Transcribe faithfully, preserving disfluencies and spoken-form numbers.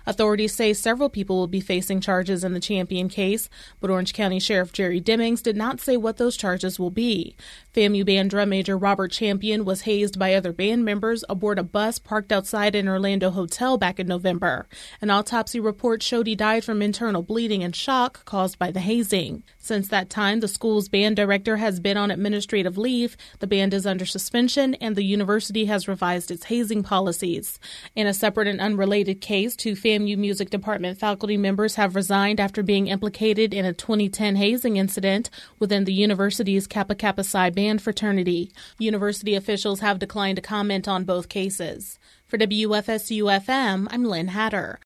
Authorities say several people will be facing charges in the Champion case, but Orange County Sheriff Jerry Demings did not say what those charges will be. FAMU band drum major Robert Champion was hazed by other band members aboard a bus parked outside an Orlando hotel back in November. An autopsy report showed he died from internal bleeding and shock caused by the hazing. Since that time, the school's band director has been on administrative leave, the band is under suspension, and the university has revised its hazing policies. In a separate and unrelated case, two FAMU Music Department faculty members have resigned after being implicated in a twenty ten hazing incident within the university's Kappa Kappa Psi band fraternity. University officials have declined to comment on both cases. For W F S U F M, I'm Lynn Hatter.